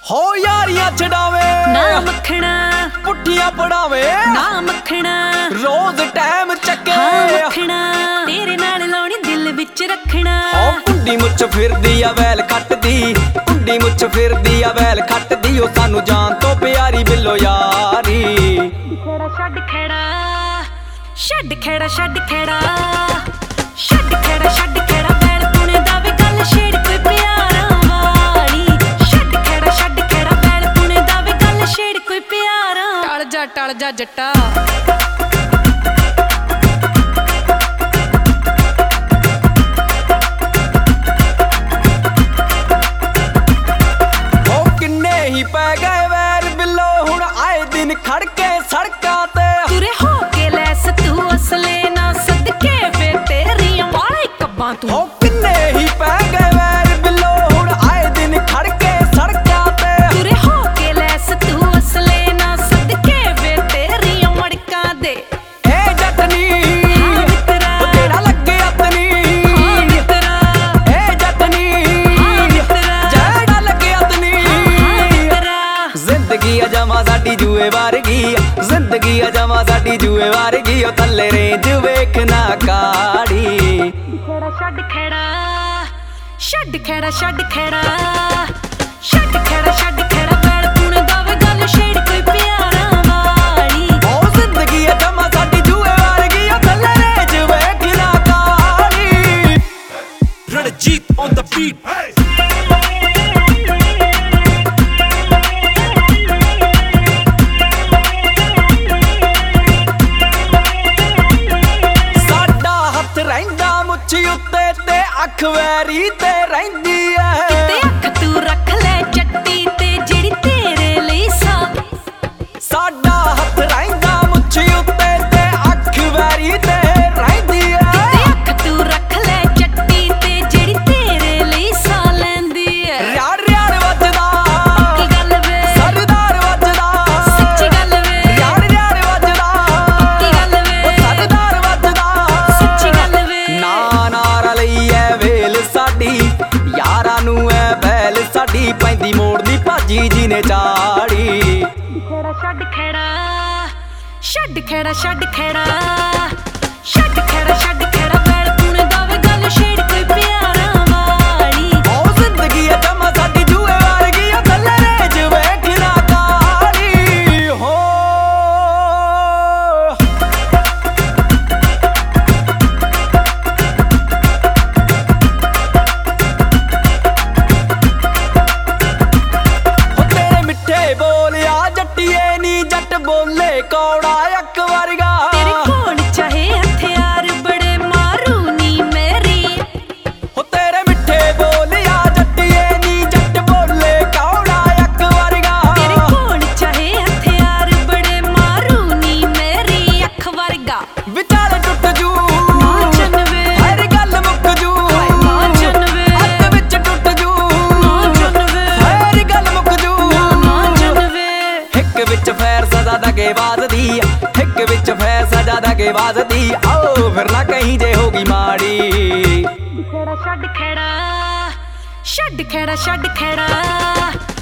ਹੋ ਯਾਰੀਆਂ ਛਡਾਵੇ ਨਾ ਮੱਖਣਾ, ਪੁੱਠੀਆਂ ਪੜਾਵੇ ਨਾ ਮੱਖਣਾ, ਰੋਜ਼ ਟਾਈਮ ਚੱਕੇ ਹਾਂ ਮੱਖਣਾ, ਤੇਰੇ ਨਾਲ ਲਾਉਣੀ ਦਿਲ ਵਿੱਚ ਰੱਖਣਾ। ਹੋ ਕੁੰਡੀ ਮੁੱਛ ਫਿਰਦੀ ਆ ਵੈਲ ਖੱਟਦੀ, ਕੁੰਡੀ ਮੁੱਛ ਫਿਰਦੀ ਆ ਵੈਲ ਖੱਟਦੀ, ਉਹ ਸਾਨੂੰ ਜਾਨ ਤੋਂ ਪਿਆਰੀ ਬਿੱਲੋ ਯਾਰੀ। ਖੇੜਾ ਛੱਡ ਖੇੜਾ, ਛੱਡ ਖੇੜਾ, ਛੱਡ ਖੇੜਾ, ਛੱਡ ਖੇੜਾ, ਛੱਡ ਖੇੜਾ, ਵੈਲ ਪੁਣੇ ਦਾ ਵੀ ਗੱਲ ਛੇੜ ਕੋਈ ਪਿਆਰਾਂ ਵਾਲੀ। ਛੱਡ ਖੇੜਾ, ਛੱਡ ਖੇੜਾ, ਵੈਲ ਪੁਣੇ ਦਾ ਵੀ ਗੱਲ ਛੇੜ ਕੋਈ ਪਿਆਰਾਂ। ਟਲ ਜਾ ਜੱਟਾ। ਪੈ ਗਏ ਵੈਰ ਬਿੱਲੋ ਹੁਣ ਆਏ ਦਿਨ ਖੜਕੇ ਸੜਕਾਂ ਤੇ, ਤੁਰੇ ਹੋ ਕੇ ਲੈਸ ਤੂੰ ਅਸਲੇ ਨਾ ਸਦਕੇ ਵੇ ਤੇਰੀਆਂ ਵਾਲੇ ਕੱਬਾਂ ਤੂੰ। ਹੋ ਕਿੰਨੇ ਹੀ ਪੈ ਗਏ ਵੈਰ ਬਿੱਲੋ ਹੁਣ ਆਏ ਦਿਨ ਖੜਕੇ ਸੜਕਾਂ ਤੇ, ਤੁਰੇ ਹੋ ਕੇ ਲੈਸ ਤੂੰ ਅਸਲੇ ਨਾ ਸਦਕੇ ਵੇ ਤੇਰੀਆਂ ਮੜਕਾਂ ਦੇ। ਇਹ ਜੱਟਨੀ ਹਾਂ ਮਿੱਤਰਾ, ਉਹ ਜਿਹੜਾ ਲੱਗੇ ਅਤਨੀ, ਹਾਂ ਮਿੱਤਰਾ, ਇਹ ਜੱਟਨੀ ਹਾਂ ਮਿੱਤਰਾ, ਜਿਹੜਾ ਲੱਗੇ ਅਤਨੀ। ਜ਼ਿੰਦਗੀ ਆ ਜਮਾ ਸਾਡੀ ਜੂਏ ਵਰਗੀ, ਜ਼ਿੰਦਗੀ ਆ ਜਮਾ ਸਾਡੀ ਜੂਏ ਵਰਗੀ, ਉਹ ਥੱਲੇ ਰੇਂਜ ਵੇਖਣਾ ਕਾੜੀ। ਖੇੜਾ ਛੱਡ ਖੇੜਾ, ਛੱਡ ਖੇੜਾ, ਛੱਡ ਖੇੜਾ, ਛੱਡ ਖੇੜਾ, ਛੱਡ ਖੇੜਾ, ਵੈਲ ਪੁਣੇ ਦਾ ਵੀ ਗੱਲ ਛੇੜ ਕੋਈ ਪਿਆਰਾਂ ਵਾਲੀ। ਉਹ ਜ਼ਿੰਦਗੀ ਆ ਜਮਾ ਸਾਡੀ ਜੂਏ ਵਰਗੀ, ਉਹ ਥੱਲੇ ਰੇਂਜ ਵੇਖਣਾ ਕਾੜੀ। Ranjit on the beat. ਉੱਤੇ ਤੇ ਅੱਖ ਵੈਰੀ ਤੇ ਰਹਿੰਦੀ ਐ, ਤੇ ਅੱਖ ਤੂੰ ਰੱਖ ਲੈ ਚੱਟੀ ਤੇ ਜਿਹੜੀ ਤੇਰੇ ਲਈ ਸਾਡਾ ਹੱਥ ਰਹਿੰਦਾ ਮੁੱਛ ਉੱਤੇ ਤੇ ਅੱਖ ਵੈਰੀ ਤੇ ਰਹਿੰਦੀ ਐ, ਤੇ ਅੱਖ ਤੂੰ ਰੱਖ ਲੈ ਚੱਟੀ ਤੇ ਜਿਹੜੀ ਤੇਰੇ ਲਈ ਲੈਂਦੀ ਐ। ਰਿਆੜ ਰਿਆੜ ਵੱਜਦਾ ਕੀ ਗੱਲ ਵੇ, ਸਰਦਾਰ ਵੱਜਦਾ ਸੱਚੀ ਗੱਲ ਵੇ, ਰਿਆੜ ਰਿਆੜ ਵੱਜਦਾ ਕੀ ਗੱਲ ਵੇ, ਉਹ ਸਰਦਾਰ ਵੱਜਦਾ ਸੱਚੀ ਗੱਲ ਵੇ। ਨਾਰਾ ਲਈ ਐ ਵੇਲ ਸਾਡੀ, ਯਾਰਾਂ ਨੂੰ ਐ ਬੈਲ ਸਾਡੀ, ਪੈਂਦੀ ਮੋੜ ਦੀ ਭਾਜੀ ਜੀ ਨੇ ਚਾੜੀ। ਖੇੜਾ ਛੱਡ ਖੇੜਾ, ਛੱਡ ਖੇੜਾ, ਛੱਡ ਖੇੜਾ, ਛੱਡ ਖੇੜਾ, ਛੱਡ ਖੇੜਾ, ਵੈਲ ਪੁਣੇ ਦਾ ਵੀ ਗੱਲ ਛੇੜ ਕੋਈ ਪਿਆਰਾਂ ਵਾਲੀ। ਉਹ ਜ਼ਿੰਦਗੀ ਆ ਜਮਾ ਸਾਡੀ ਜੂਏ ਵਰਗੀ, ਉਹ ਥੱਲੇ ਰੇਂਜ ਵੇਖਣਾ ਕਾੜੀ। ਹੋ ਤੇਰੇ ਮਿੱਠੇ ਬੋਲਿਆ ਜੱਟੀਏ ਨੀ ਜੱਟ ਬੋਲੇ ਕੌੜਾ ਅੱਕ ਵਰਗਾ, ਤੇਰੇ ਕੋਲ ਚਾਹੇ ਹਥਿਆਰ ਬੜੇ ਮਾਰੂ ਨੀ ਮੇਰੀ। ਹੋ ਤੇਰੇ ਮਿੱਠੇ ਬੋਲਿਆ ਜੱਟੀਏ ਨੀ ਜੱਟ ਬੋਲੇ ਕੌੜਾ ਅੱਕ ਵਰਗਾ, ਤੇਰੇ ਕੋਲ ਚਾਹੇ ਹਥਿਆਰ ਬੜੇ ਮਾਰੂ ਨੀ ਮੇਰੀ ਅੱਖ ਵਰਗਾ। ਵਿਚਾਲੇ ਟੁੱਟ ਜੂ ਨਾ ਚੰਨਵੇ, ਹਰ ਗੱਲ ਮੁੱਕ ਜੂ ਨਾ ਚੰਨਵੇ, ਅੱਧ ਵਿੱਚ ਟੁੱਟ ਜੂ ਨਾ ਚੰਨਵੇ, ਹਰ ਗੱਲ ਮੁੱਕ ਜੂ ਨਾ ਚੰਨਵੇ। ਇੱਕ ਵਿੱਚ ਫੈਰ ਸਦਾ ਦਗੇ ਵਾਜਦੀ, ਇੱਕ ਵਿੱਚ ਫੈਰ ਸਦਾ ਦਗੇ ਵਾਜਦੀ, ਆਓ ਫਿਰ ਨਾ ਕਹੀਂ ਜੇ ਹੋਗੀ ਮਾੜੀ। ਖੇੜਾ ਛੱਡ ਖੇੜਾ, ਛੱਡ ਖੇੜਾ, ਛੱਡ ਖੇੜਾ,